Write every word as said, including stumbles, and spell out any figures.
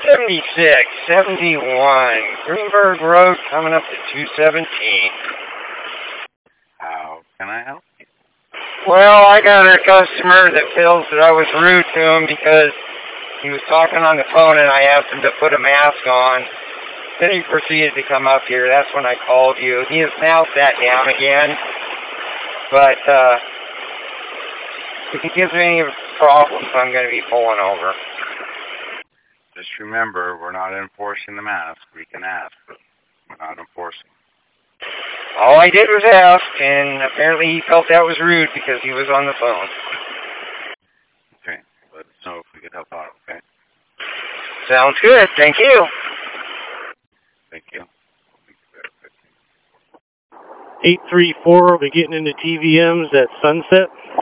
seventy-six, seventy-one, Greenberg Road, coming up to two seventeen. How can I help you? Well, I got a customer that feels that I was rude to him because he was talking on the phone and I asked him to put a mask on. Then he proceeded to come up here. That's when I called you. He has now sat down again. But, uh, if he gives me any problems, I'm going to be pulling over. Just remember, we're not enforcing the mask. We can ask, but we're not enforcing. All I did was ask, and apparently he felt that was rude because he was on the phone. Okay, let us know if we could help out, okay? Sounds good. Thank you. Thank you. eight three four will be getting into T V Ms at sunset.